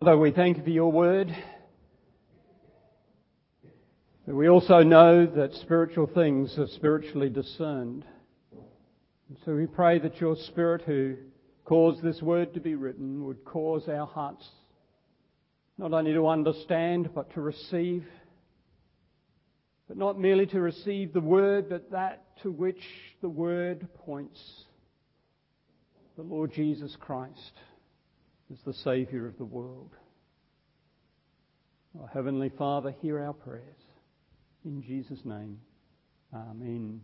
Father, we thank you for your word. But we also know that spiritual things are spiritually discerned. And so we pray that your Spirit, who caused this word to be written, would cause our hearts not only to understand but to receive. But not merely to receive the word, but that to which the word points. The Lord Jesus Christ is the Saviour of the world. Our Heavenly Father, hear our prayers. In Jesus' name, Amen.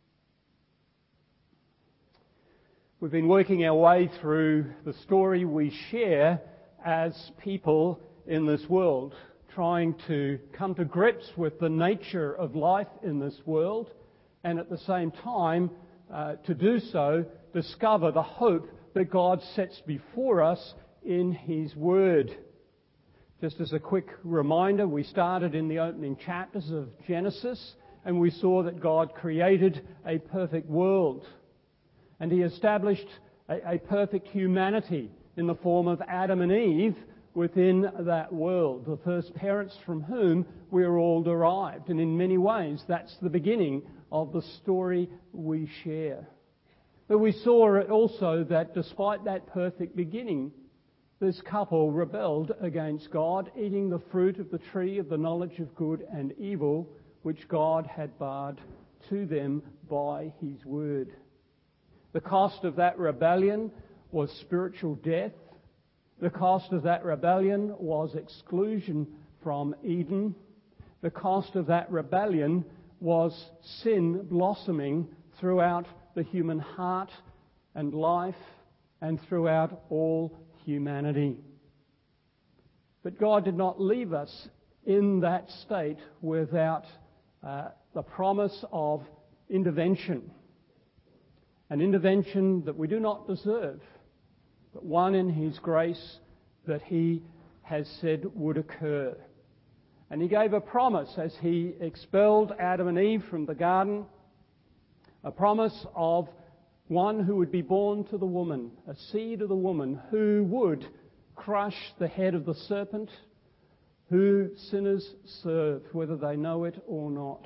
We've been working our way through the story we share as people in this world, trying to come to grips with the nature of life in this world, and at the same time, to do so, discover the hope that God sets before us in His Word. Just as a quick reminder, we started in the opening chapters of Genesis, and we saw that God created a perfect world. And He established a perfect humanity in the form of Adam and Eve within that world, the first parents from whom we are all derived. And in many ways, that's the beginning of the story we share. But we saw also that despite that perfect beginning, this couple rebelled against God, eating the fruit of the tree of the knowledge of good and evil, which God had barred to them by His Word. The cost of that rebellion was spiritual death. The cost of that rebellion was exclusion from Eden. The cost of that rebellion was sin blossoming throughout the human heart and life and throughout all humanity. But God did not leave us in that state without the promise of intervention. An intervention that we do not deserve, but one in His grace that He has said would occur. And He gave a promise as He expelled Adam and Eve from the garden, a promise of one who would be born to the woman, a seed of the woman, who would crush the head of the serpent, who sinners serve, whether they know it or not.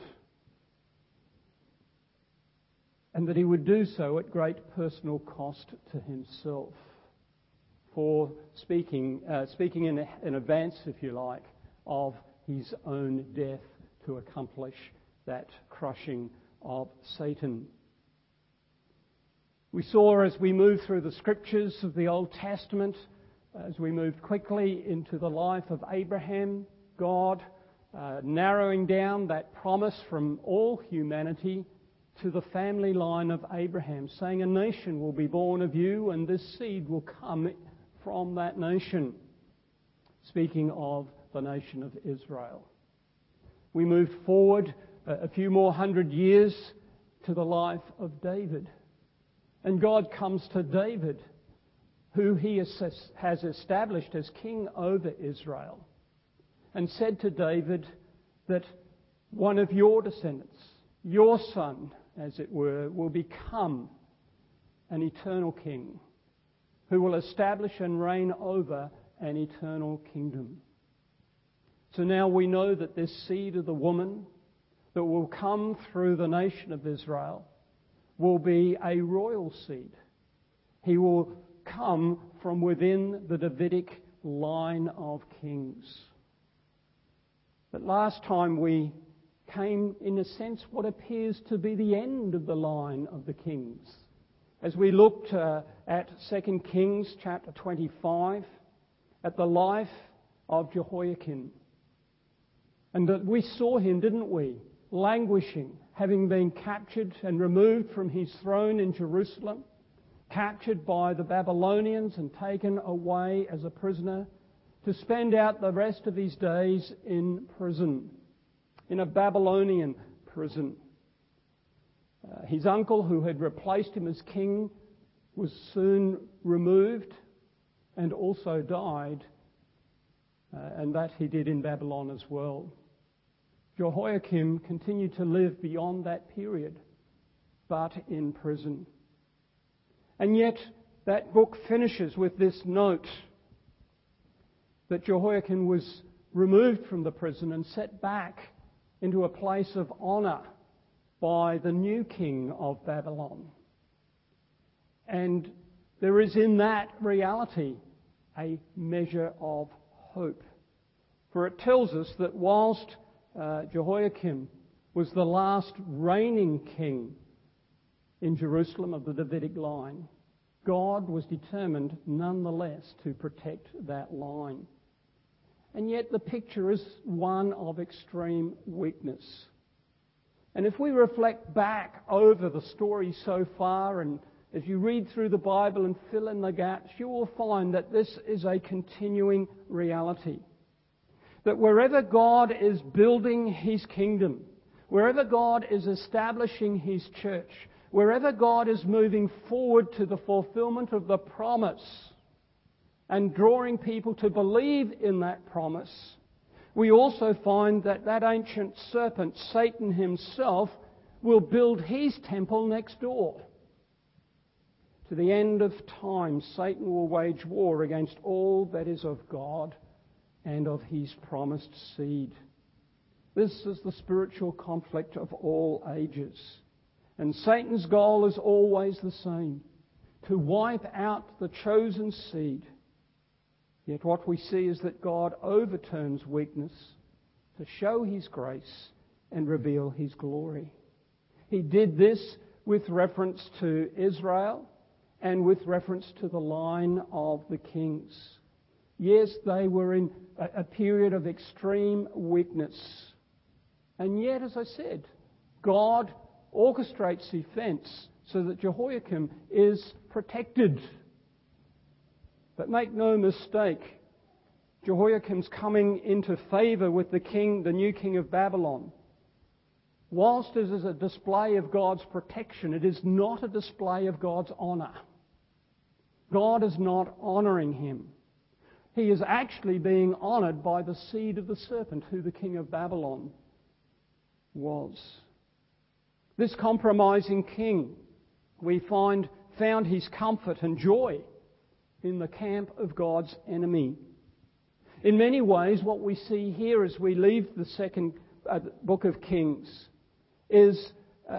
And that He would do so at great personal cost to Himself, for speaking in advance, if you like, of His own death to accomplish that crushing of Satan. We saw as we moved through the scriptures of the Old Testament, as we moved quickly into the life of Abraham, God narrowing down that promise from all humanity to the family line of Abraham, saying a nation will be born of you and this seed will come from that nation. Speaking of the nation of Israel. We moved forward a few more hundred years to the life of David. And God comes to David, who He has established as king over Israel, and said to David that one of your descendants, your son, as it were, will become an eternal king who will establish and reign over an eternal kingdom. So now we know that this seed of the woman that will come through the nation of Israel will be a royal seed. He will come from within the Davidic line of kings. But last time we came, in a sense, what appears to be the end of the line of the kings. As we looked at 2 Kings chapter 25, at the life of Jehoiakim. And that we saw him, didn't we, languishing, having been captured and removed from his throne in Jerusalem, captured by the Babylonians and taken away as a prisoner to spend out the rest of his days in prison, in a Babylonian prison. His uncle, who had replaced him as king, was soon removed and also died, and that he did in Babylon as well. Jehoiakim continued to live beyond that period, but in prison. And yet, that book finishes with this note. that Jehoiakim was removed from the prison and set back into a place of honour by the new king of Babylon. And there is in that reality a measure of hope. For it tells us that whilst Jehoiakim was the last reigning king in Jerusalem of the Davidic line, God was determined nonetheless to protect that line. And yet the picture is one of extreme weakness. And if we reflect back over the story so far, and as you read through the Bible and fill in the gaps, you will find that this is a continuing reality. That wherever God is building His kingdom, wherever God is establishing His church, wherever God is moving forward to the fulfillment of the promise and drawing people to believe in that promise, we also find that that ancient serpent, Satan himself, will build his temple next door. To the end of time, Satan will wage war against all that is of God and of His promised seed. This is the spiritual conflict of all ages. And Satan's goal is always the same: to wipe out the chosen seed. Yet what we see is that God overturns weakness to show His grace and reveal His glory. He did this with reference to Israel and with reference to the line of the kings. Yes, they were in a period of extreme weakness. And yet, as I said, God orchestrates events so that Jehoiakim is protected. But make no mistake, Jehoiakim's coming into favour with the king, the new king of Babylon. Whilst it is a display of God's protection, it is not a display of God's honour. God is not honouring him. He is actually being honoured by the seed of the serpent, who the king of Babylon was. This compromising king, we find, found his comfort and joy in the camp of God's enemy. In many ways, what we see here as we leave the second book of Kings is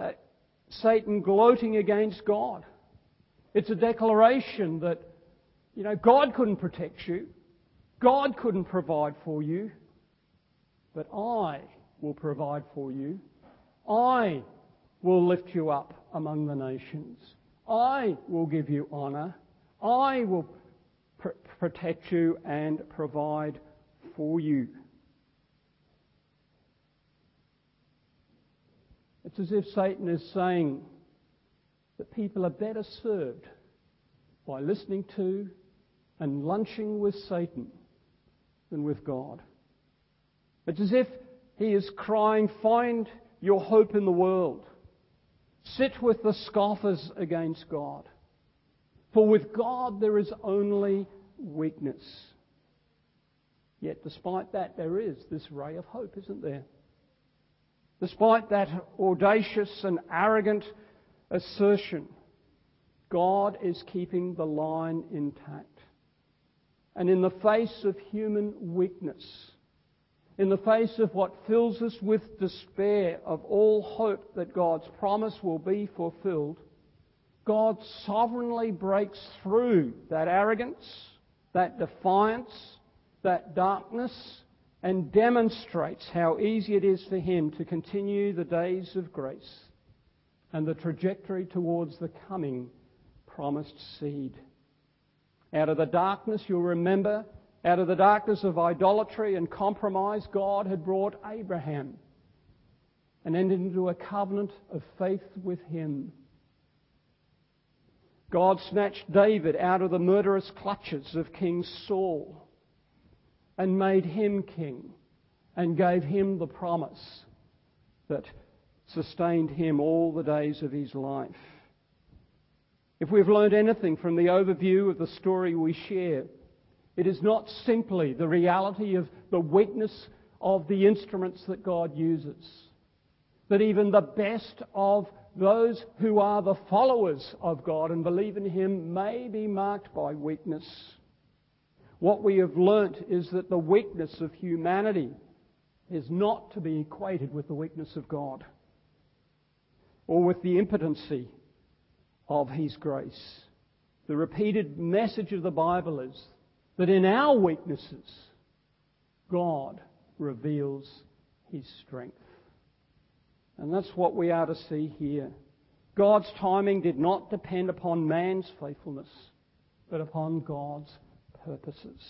Satan gloating against God. It's a declaration that, God couldn't protect you. God couldn't provide for you. But I will provide for you. I will lift you up among the nations. I will give you honour. I will protect you and provide for you. It's as if Satan is saying that people are better served by listening to and lunching with Satan than with God. It's as if he is crying, find your hope in the world. Sit with the scoffers against God. For with God there is only weakness. Yet despite that, there is this ray of hope, isn't there? Despite that audacious and arrogant assertion, God is keeping the line intact. And in the face of human weakness, in the face of what fills us with despair of all hope that God's promise will be fulfilled, God sovereignly breaks through that arrogance, that defiance, that darkness, and demonstrates how easy it is for Him to continue the days of grace and the trajectory towards the coming promised seed. Out of the darkness, you'll remember, out of the darkness of idolatry and compromise, God had brought Abraham and entered into a covenant of faith with him. God snatched David out of the murderous clutches of King Saul and made him king and gave him the promise that sustained him all the days of his life. If we've learned anything from the overview of the story we share, it is not simply the reality of the weakness of the instruments that God uses, that even the best of those who are the followers of God and believe in Him may be marked by weakness. what we have learnt is that the weakness of humanity is not to be equated with the weakness of God or with the impotency of His grace. The repeated message of the Bible is that in our weaknesses, God reveals His strength. And that's what we are to see here. God's timing did not depend upon man's faithfulness, but upon God's purposes.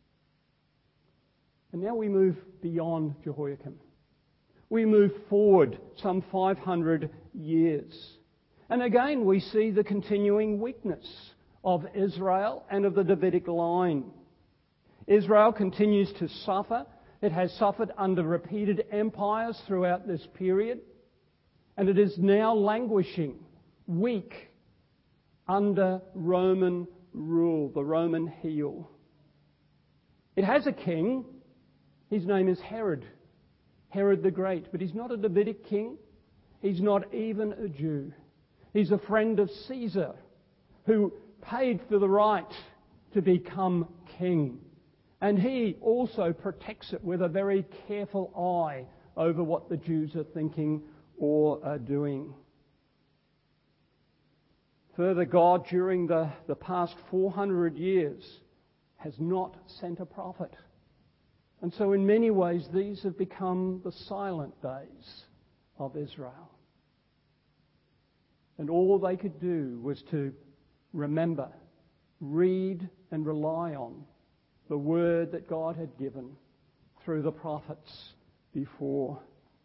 And now we move beyond Jehoiakim. We move forward some 500 years. And again we see the continuing weakness of Israel and of the Davidic line. Israel continues to suffer. It has suffered under repeated empires throughout this period. And it is now languishing, weak, under Roman rule, the Roman heel. It has a king. His name is Herod, Herod the Great. But he's not a Davidic king. He's not even a Jew. He's a friend of Caesar, who paid for the right to become king. And he also protects it with a very careful eye over what the Jews are thinking or are doing. Further, God, during the past 400 years, has not sent a prophet. And so in many ways, these have become the silent days of Israel. And all they could do was to remember, read and rely on the word that God had given through the prophets before.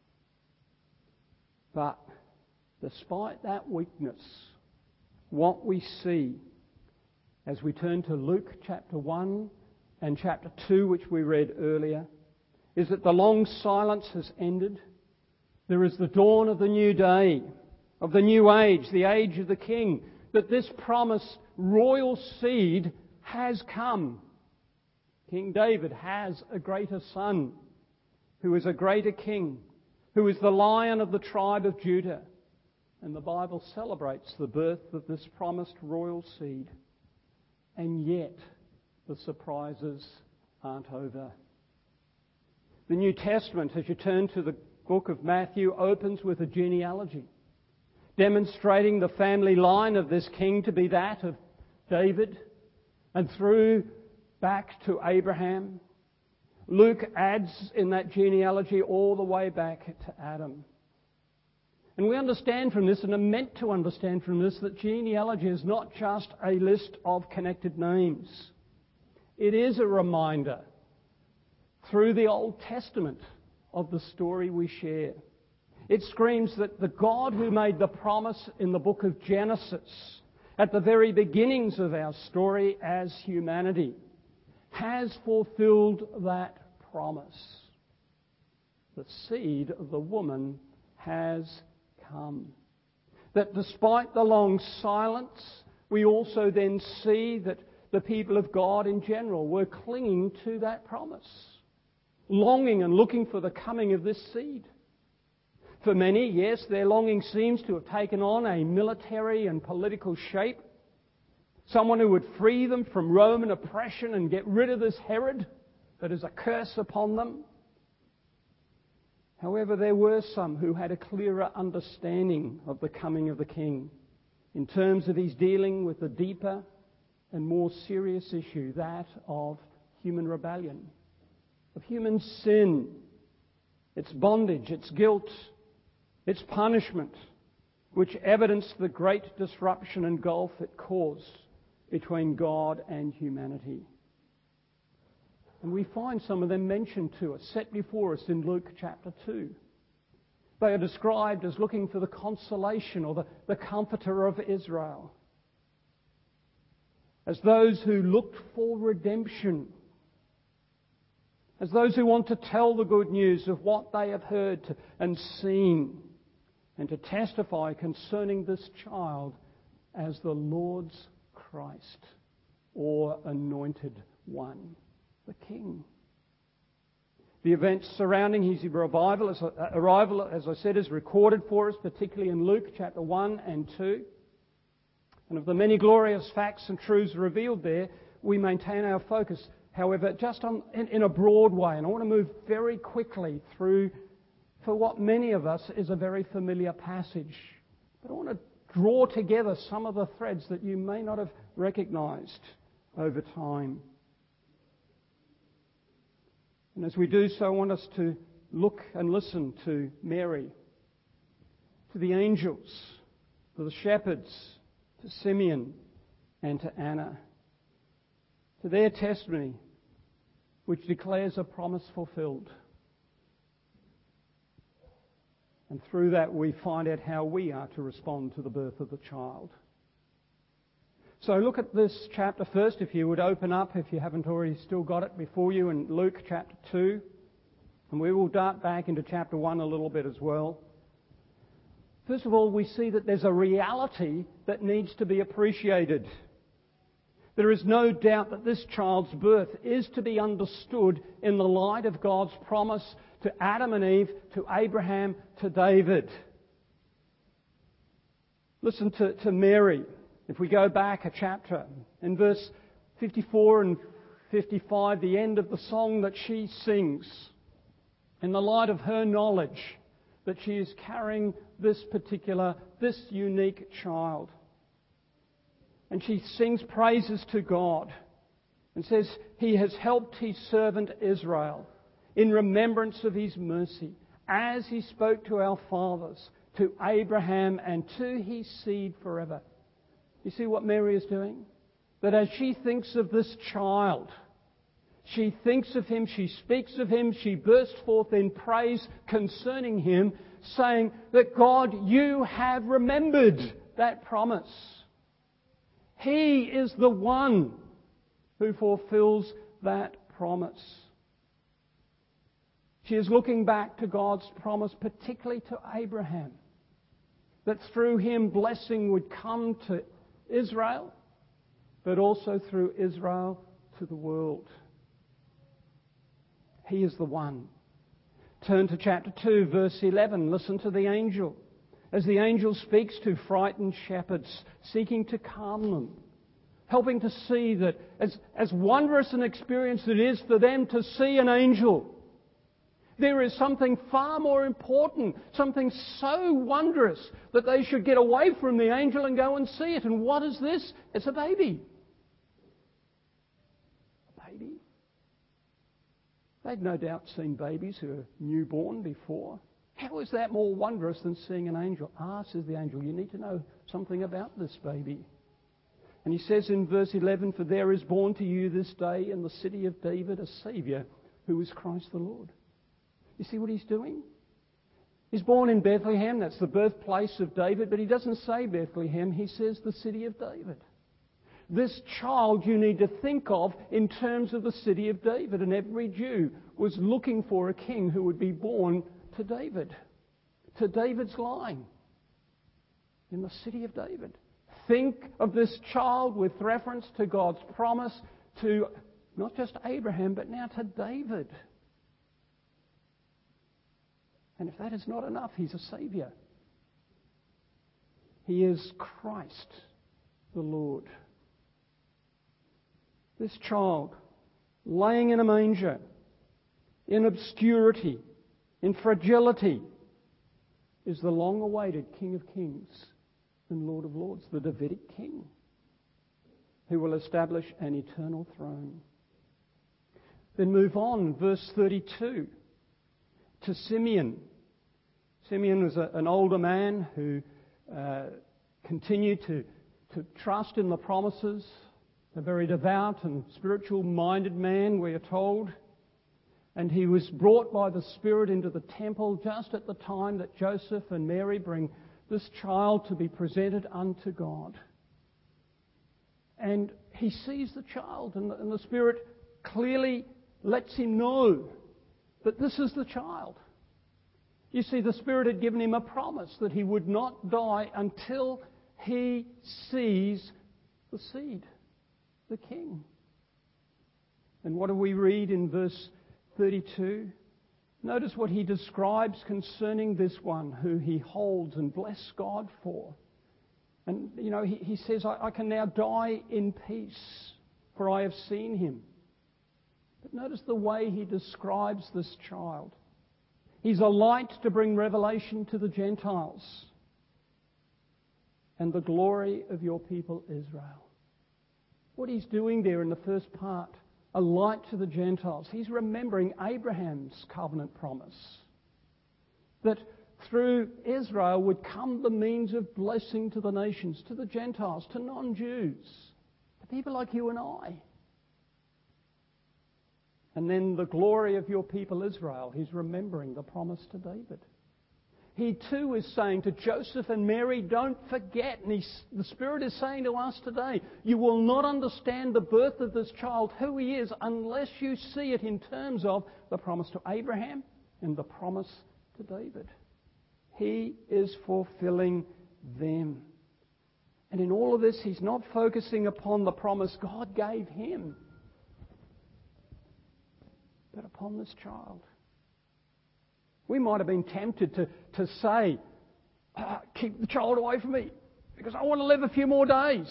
But despite that weakness, what we see as we turn to Luke chapter 1 and chapter 2, which we read earlier, is that the long silence has ended. There is the dawn of the new day, of the new age, the age of the King, that this promised royal seed has come. King David has a greater son, who is a greater king, who is the Lion of the tribe of Judah. And the Bible celebrates the birth of this promised royal seed. And yet, the surprises aren't over. The New Testament, as you turn to the book of Matthew, opens with a genealogy, demonstrating the family line of this king to be that of David, and through back to Abraham. Luke adds in that genealogy all the way back to Adam. And we understand from this, and are meant to understand from this, that genealogy is not just a list of connected names. It is a reminder through the Old Testament of the story we share. It screams that the God who made the promise in the book of Genesis, at the very beginnings of our story as humanity, has fulfilled that promise. The seed of the woman has come. That despite the long silence, we also then see that the people of God in general were clinging to that promise, longing and looking for the coming of this seed. For many, yes, their longing seems to have taken on a military and political shape. Someone who would free them from Roman oppression and get rid of this Herod that is a curse upon them. However, there were some who had a clearer understanding of the coming of the King in terms of his dealing with the deeper and more serious issue, that of human rebellion, of human sin, its bondage, its guilt, its punishment, which evidenced the great disruption and gulf it caused between God and humanity. And we find some of them mentioned to us, set before us in Luke chapter 2. They are described as looking for the consolation or the comforter of Israel, as those who looked for redemption, as those who want to tell the good news of what they have heard and seen, and to testify concerning this child as the Lord's Christ, or Anointed One, the King. The events surrounding his arrival, as I said, is recorded for us, particularly in Luke chapter 1 and 2. And of the many glorious facts and truths revealed there, we maintain our focus however, just in a broad way, and I want to move very quickly through for what many of us is a very familiar passage. But I want to draw together some of the threads that you may not have recognized over time. And as we do so, I want us to look and listen to Mary, to the angels, to the shepherds, to Simeon and to Anna, to their testimony, which declares a promise fulfilled. And through that we find out how we are to respond to the birth of the child. So look at this chapter first, if you would open up, if you haven't already still got it before you, in Luke chapter 2. And we will dart back into chapter 1 a little bit as well. First of all, we see that there's a reality that needs to be appreciated. There is no doubt that this child's birth is to be understood in the light of God's promise to Adam and Eve, to Abraham, to David. Listen to Mary. If we go back a chapter, in verse 54 and 55, the end of the song that she sings, in the light of her knowledge that she is carrying this unique child. And she sings praises to God and says, He has helped His servant Israel in remembrance of His mercy, as He spoke to our fathers, to Abraham and to his seed forever. You see what Mary is doing? That as she thinks of this child, she thinks of Him, she speaks of Him, she bursts forth in praise concerning Him, saying that God, You have remembered that promise. He is the one who fulfills that promise. She is looking back to God's promise, particularly to Abraham, that through him blessing would come to Israel, but also through Israel to the world. He is the one. Turn to chapter 2, verse 11. Listen to the angel. As the angel speaks to frightened shepherds, seeking to calm them, helping to see that as wondrous an experience it is for them to see an angel, there is something far more important, something so wondrous that they should get away from the angel and go and see it. And what is this? It's a baby. A baby. They'd no doubt seen babies who are newborn before. How is that more wondrous than seeing an angel? Says the angel, you need to know something about this baby. And he says in verse 11, For there is born to you this day in the city of David a Saviour, who is Christ the Lord. You see what he's doing? He's born in Bethlehem, that's the birthplace of David, but he doesn't say Bethlehem, he says the city of David. This child you need to think of in terms of the city of David, and every Jew was looking for a king who would be born to David, to David's line, in the city of David. Think of this child with reference to God's promise to not just Abraham, but now to David. And if that is not enough, He's a Saviour. He is Christ the Lord. This child, laying in a manger, in obscurity, in fragility, is the long-awaited King of Kings and Lord of Lords, the Davidic King, who will establish an eternal throne. Then move on, verse 32, to Simeon. Simeon was an older man who continued to trust in the promises, a very devout and spiritual-minded man, we are told. And he was brought by the Spirit into the temple just at the time that Joseph and Mary bring this child to be presented unto God. And he sees the child, and the Spirit clearly lets him know that this is the child. You see, the Spirit had given him a promise that he would not die until he sees the seed, the King. And what do we read in verse 32? Notice what he describes concerning this one who he holds and bless God for. And, he says, I can now die in peace, for I have seen him. But notice the way he describes this child. He's a light to bring revelation to the Gentiles and the glory of your people Israel. What he's doing there in the first part, a light to the Gentiles, he's remembering Abraham's covenant promise that through Israel would come the means of blessing to the nations, to the Gentiles, to non-Jews, to people like you and I. And then the glory of your people Israel, he's remembering the promise to David. He too is saying to Joseph and Mary, don't forget. And the Spirit is saying to us today, you will not understand the birth of this child, who he is, unless you see it in terms of the promise to Abraham and the promise to David. He is fulfilling them. And in all of this, he's not focusing upon the promise God gave him, but upon this child. We might have been tempted to say, keep the child away from me because I want to live a few more days.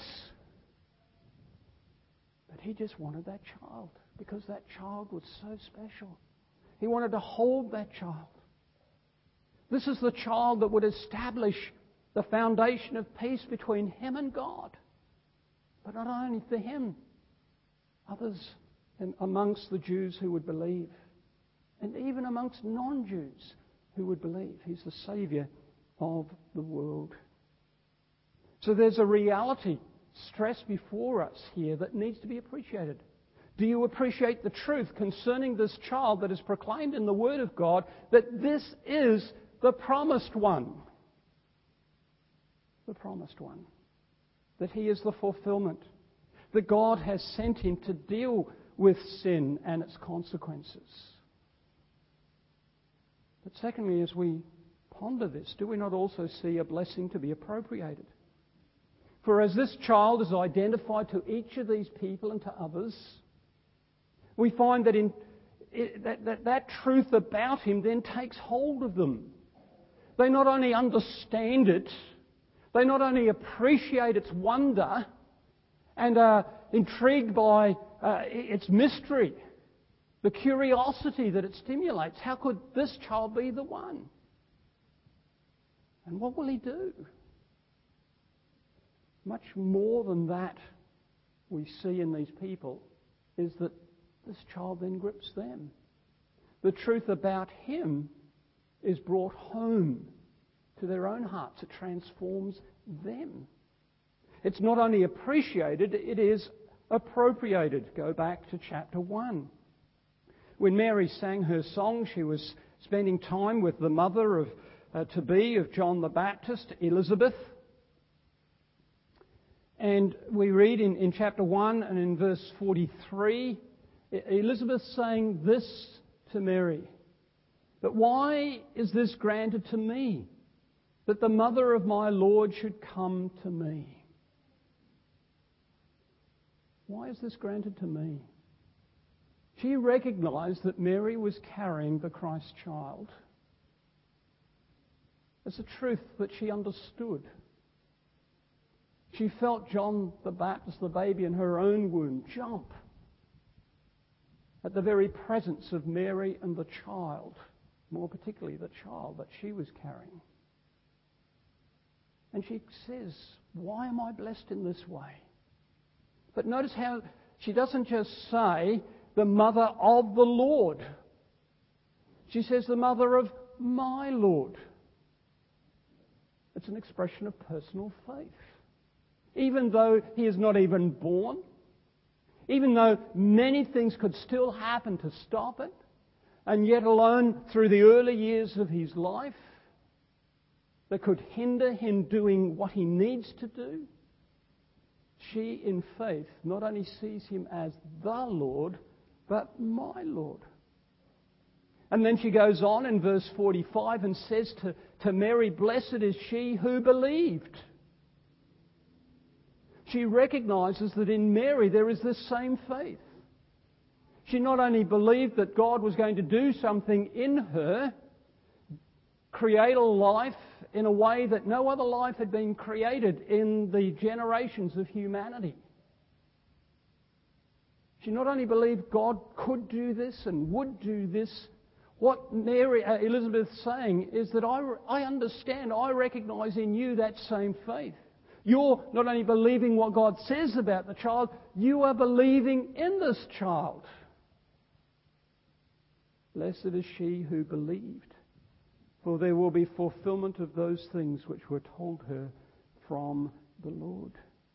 But he just wanted that child because that child was so special. He wanted to hold that child. This is the child that would establish the foundation of peace between him and God. But not only for him, others amongst the Jews who would believe. And even amongst non-Jews who would believe. He's the Saviour of the world. So there's a reality stressed before us here that needs to be appreciated. Do you appreciate the truth concerning this child that is proclaimed in the Word of God, that this is the promised one? The promised one. That he is the fulfillment. That God has sent him to deal with sin and its consequences. But secondly, as we ponder this, do we not also see a blessing to be appropriated? For as this child is identified to each of these people and to others, we find that that truth about him then takes hold of them. They not only understand it, they not only appreciate its wonder and are intrigued by its mystery, the curiosity that it stimulates. How could this child be the one? And what will he do? Much more than that we see in these people is that this child then grips them. The truth about him is brought home to their own hearts. It transforms them. It's not only appreciated, it is appropriated. Go back to chapter 1. When Mary sang her song, she was spending time with the mother to-be of John the Baptist, Elizabeth. And we read in chapter 1 and in verse 43, Elizabeth saying this to Mary, "But why is this granted to me, that the mother of my Lord should come to me?" Why is this granted to me? She recognized that Mary was carrying the Christ child. It's a truth that she understood. She felt John the Baptist, the baby in her own womb, jump at the very presence of Mary and the child, more particularly the child that she was carrying. And she says, "Why am I blessed in this way?" But notice how she doesn't just say, "the mother of the Lord." She says, "the mother of my Lord." It's an expression of personal faith. Even though he is not even born, even though many things could still happen to stop it, and yet alone through the early years of his life that could hinder him doing what he needs to do, she in faith not only sees him as the Lord, but my Lord. And then she goes on in verse 45 and says to Mary, "Blessed is she who believed." She recognizes that in Mary there is this same faith. She not only believed that God was going to do something in her, create a life in a way that no other life had been created in the generations of humanity. She not only believed God could do this and would do this, what Elizabeth's saying is that I understand, I recognise in you that same faith. You're not only believing what God says about the child, you are believing in this child. Blessed is she who believed, for there will be fulfillment of those things which were told her from the Lord.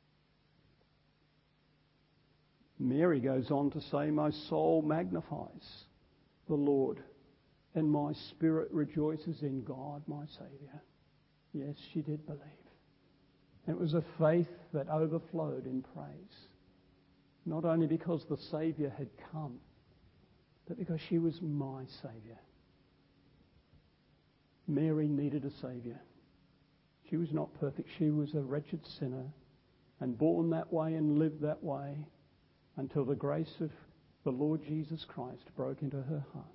Mary goes on to say, my soul magnifies the Lord, and my spirit rejoices in God, my Saviour. Yes, she did believe. It was a faith that overflowed in praise, not only because the Saviour had come, but because she was my Saviour. Mary needed a Saviour. She was not perfect. She was a wretched sinner and born that way and lived that way until the grace of the Lord Jesus Christ broke into her heart.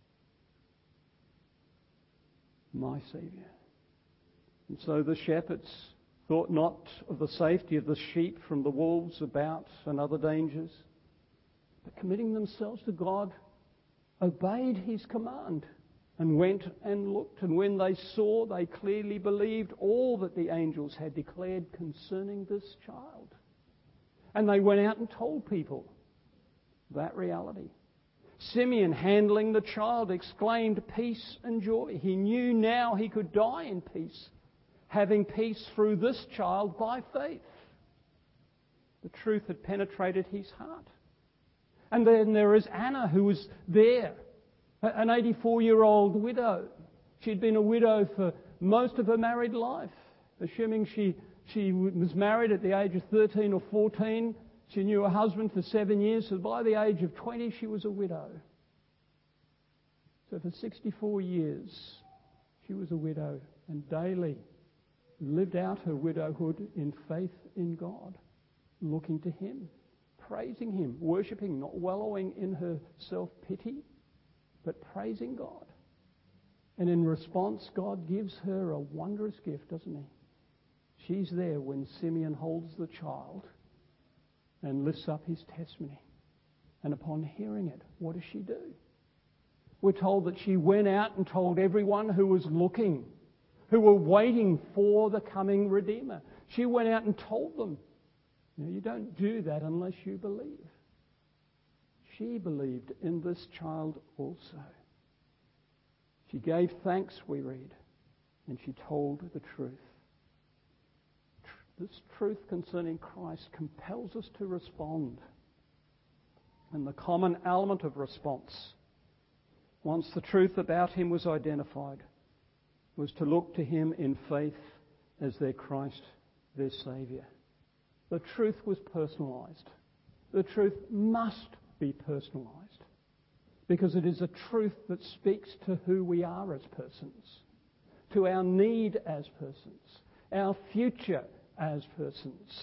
My Saviour. And so the shepherds thought not of the safety of the sheep from the wolves about and other dangers, but committing themselves to God, obeyed his command and went and looked. And when they saw, they clearly believed all that the angels had declared concerning this child. And they went out and told people that reality. Simeon, handling the child, exclaimed, peace and joy. He knew now he could die in peace, having peace through this child by faith. The truth had penetrated his heart. And then there is Anna, who was there, an 84-year-old widow. She'd been a widow for most of her married life. Assuming she was married at the age of 13 or 14, she knew her husband for 7 years, so by the age of 20 she was a widow. So for 64 years she was a widow and daily lived out her widowhood in faith in God, looking to him, praising him, worshipping, not wallowing in her self-pity, but praising God. And in response, God gives her a wondrous gift, doesn't he? She's there when Simeon holds the child and lifts up his testimony. And upon hearing it, what does she do? We're told that she went out and told everyone who was looking, who were waiting for the coming Redeemer. She went out and told them. You don't do that unless you believe. She believed in this child also. She gave thanks, we read, and she told the truth. This truth concerning Christ compels us to respond. And the common element of response, once the truth about him was identified, was to look to him in faith as their Christ, their Saviour. The truth was personalised. The truth must be personalised because it is a truth that speaks to who we are as persons, to our need as persons, our future as persons.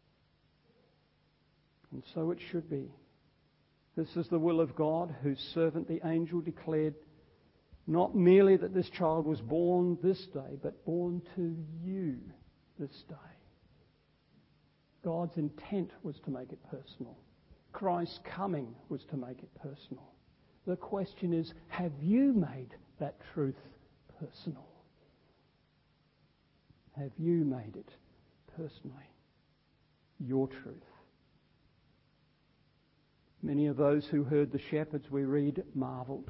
And so it should be. This is the will of God, whose servant the angel declared not merely that this child was born this day, but born to you this day. God's intent was to make it personal. Christ's coming was to make it personal. The question is, have you made that truth personal? Have you made it personally your truth? Many of those who heard the shepherds, we read, marvelled.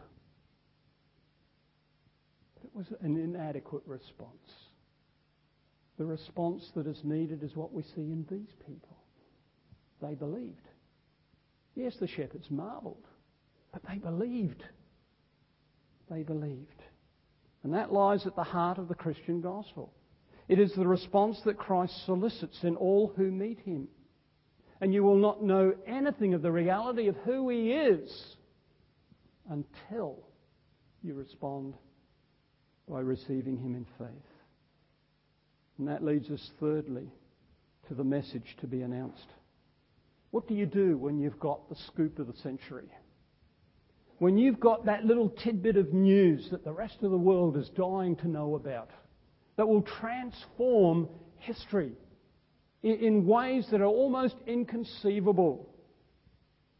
It was an inadequate response. The response that is needed is what we see in these people. They believed. Yes, the shepherds marvelled, but they believed. They believed. And that lies at the heart of the Christian gospel. It is the response that Christ solicits in all who meet him. And you will not know anything of the reality of who he is until you respond by receiving him in faith. And that leads us thirdly to the message to be announced. What do you do when you've got the scoop of the century? When you've got that little tidbit of news that the rest of the world is dying to know about, that will transform history in ways that are almost inconceivable.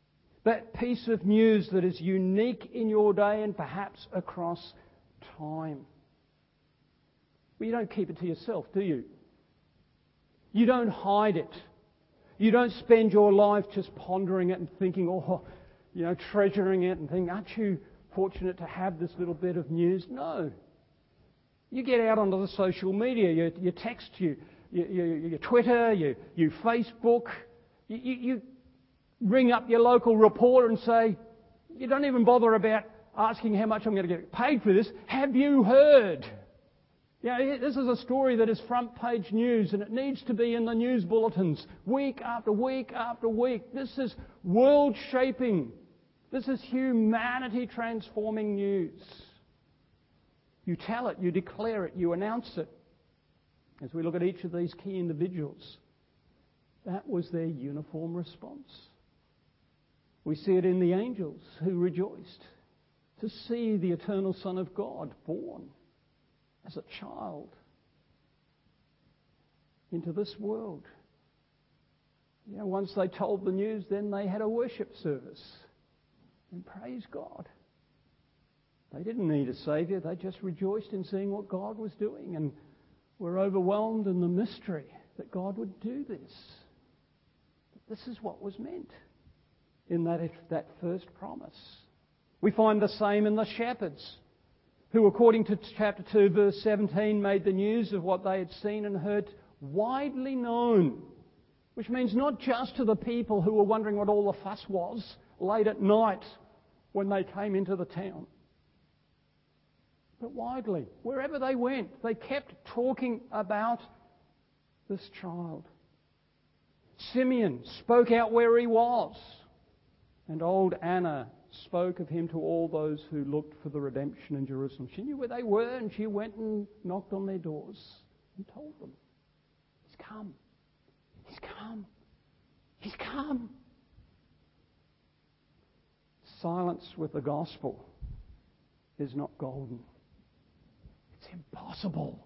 That piece of news that is unique in your day and perhaps across time. Well, you don't keep it to yourself, do you? You don't hide it. You don't spend your life just pondering it and thinking, treasuring it and thinking, aren't you fortunate to have this little bit of news? No. You get out onto the social media, you text, you Twitter, you Facebook, you ring up your local reporter and say, you don't even bother about asking how much I'm going to get paid for this. Have you heard? This is a story that is front page news, and it needs to be in the news bulletins week after week after week. This is world shaping. This is humanity transforming news. You tell it, you declare it, you announce it. As we look at each of these key individuals, that was their uniform response. We see it in the angels who rejoiced to see the eternal Son of God born as a child into this world. Once they told the news, then they had a worship service and praised God. They didn't need a Saviour, they just rejoiced in seeing what God was doing and were overwhelmed in the mystery that God would do this. This is what was meant in that first promise. We find the same in the shepherds, who, according to chapter 2, verse 17, made the news of what they had seen and heard widely known, which means not just to the people who were wondering what all the fuss was late at night when they came into the town, but widely. Wherever they went, they kept talking about this child. Simeon spoke out where he was, and old Anna spoke of him to all those who looked for the redemption in Jerusalem. She knew where they were, and she went and knocked on their doors and told them, He's come. He's come. He's come. Silence with the gospel is not golden. It's impossible.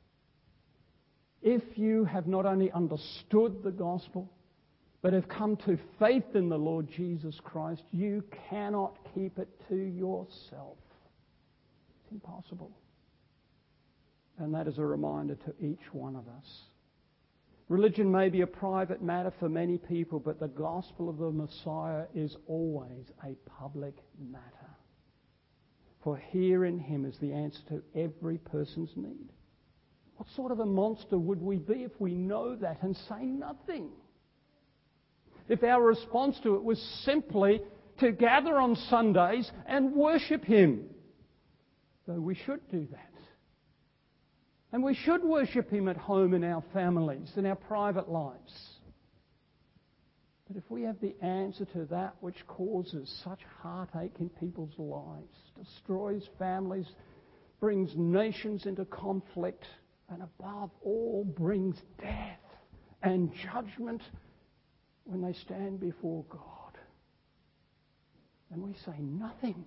If you have not only understood the gospel, but have come to faith in the Lord Jesus Christ, you cannot keep it to yourself. It's impossible. And that is a reminder to each one of us. Religion may be a private matter for many people, but the gospel of the Messiah is always a public matter. For here in Him is the answer to every person's need. What sort of a monster would we be if we know that and say nothing? If our response to it was simply to gather on Sundays and worship Him. Though we should do that. And we should worship Him at home in our families, in our private lives. But if we have the answer to that which causes such heartache in people's lives, destroys families, brings nations into conflict, and above all brings death and judgment when they stand before God, and we say nothing.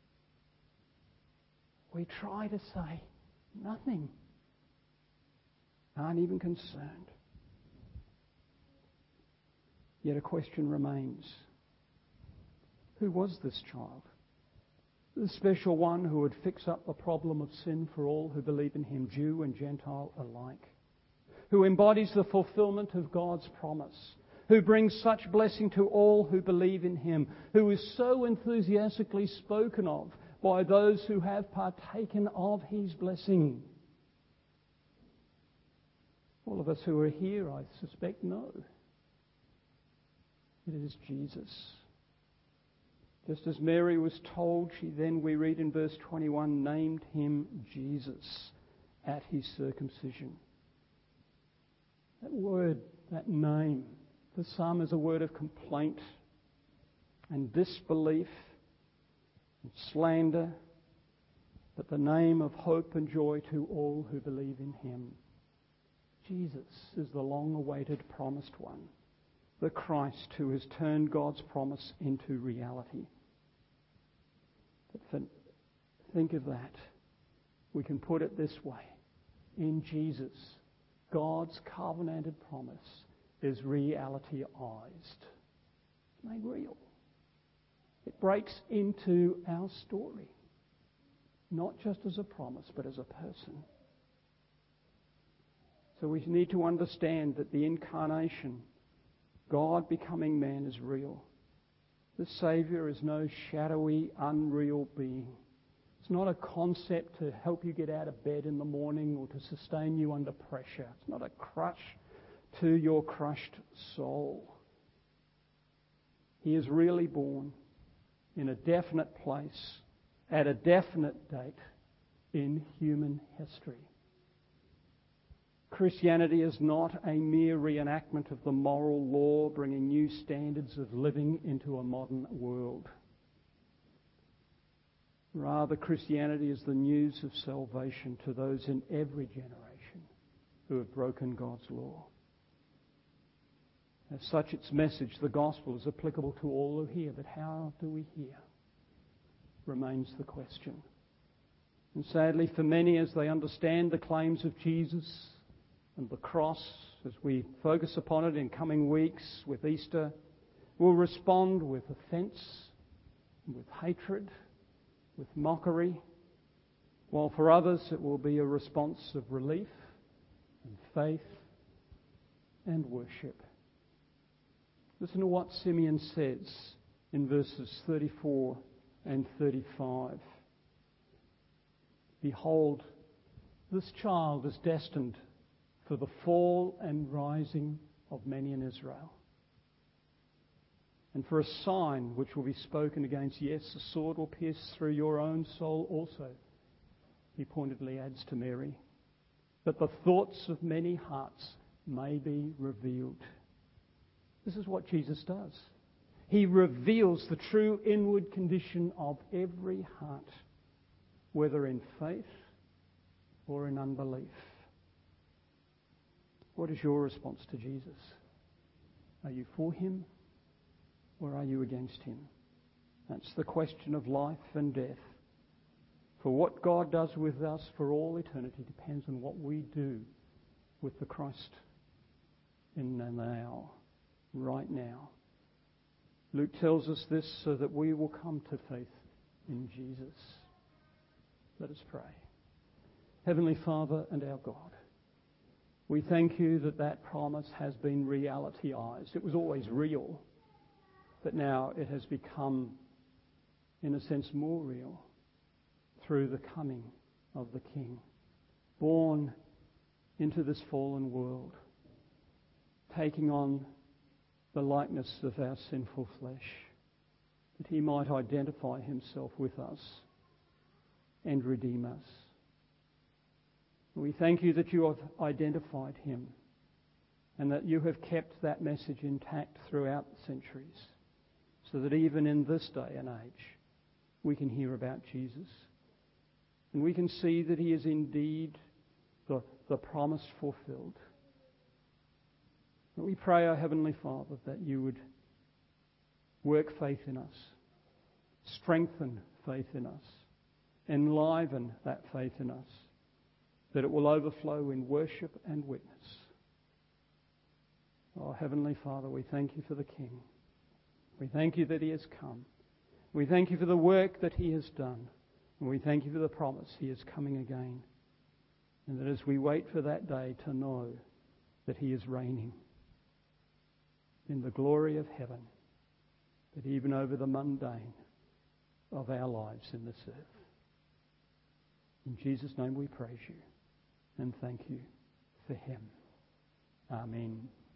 We try to say nothing. Aren't even concerned. Yet a question remains. Who was this child? The special one who would fix up the problem of sin for all who believe in Him, Jew and Gentile alike. Who embodies the fulfillment of God's promise. Who brings such blessing to all who believe in Him. Who is so enthusiastically spoken of by those who have partaken of His blessing. All of us who are here, I suspect, know. It is Jesus. Just as Mary was told, she then, we read in verse 21, named Him Jesus at His circumcision. That word, that name, for some is a word of complaint and disbelief and slander, but the name of hope and joy to all who believe in Him. Jesus is the long-awaited promised one, the Christ who has turned God's promise into reality. But think of that. We can put it this way. In Jesus, God's covenanted promise is realityized. It's made real. It breaks into our story, not just as a promise, but as a person. So we need to understand that the incarnation, God becoming man, is real. The Saviour is no shadowy, unreal being. It's not a concept to help you get out of bed in the morning or to sustain you under pressure. It's not a crutch to your crushed soul. He is really born in a definite place, at a definite date in human history. Christianity is not a mere reenactment of the moral law bringing new standards of living into a modern world. Rather, Christianity is the news of salvation to those in every generation who have broken God's law. As such, its message, the gospel, is applicable to all who hear. But how do we hear? Remains the question. And sadly, for many, as they understand the claims of Jesus and the cross, as we focus upon it in coming weeks with Easter, will respond with offence, with hatred, with mockery, while for others it will be a response of relief and faith and worship. Listen to what Simeon says in verses 34 and 35. Behold, this child is destined for the fall and rising of many in Israel, and for a sign which will be spoken against. Yes, a sword will pierce through your own soul also, he pointedly adds to Mary, that the thoughts of many hearts may be revealed. This is what Jesus does. He reveals the true inward condition of every heart, whether in faith or in unbelief. What is your response to Jesus? Are you for him or are you against him? That's the question of life and death. For what God does with us for all eternity depends on what we do with the Christ in the now, right now. Luke tells us this so that we will come to faith in Jesus. Let us pray. Heavenly Father and our God, we thank you that that promise has been realityized. It was always real, but now it has become, in a sense, more real through the coming of the King, born into this fallen world, taking on the likeness of our sinful flesh, that he might identify himself with us and redeem us. We thank you that you have identified him and that you have kept that message intact throughout the centuries, so that even in this day and age we can hear about Jesus and we can see that he is indeed the promise fulfilled. We pray, our Heavenly Father, that you would work faith in us, strengthen faith in us, enliven that faith in us, that it will overflow in worship and witness. Oh, Heavenly Father, we thank you for the King. We thank you that he has come. We thank you for the work that he has done. And we thank you for the promise he is coming again. And that as we wait for that day, to know that he is reigning in the glory of heaven, but even over the mundane of our lives in this earth. In Jesus' name we praise you and thank you for him. Amen.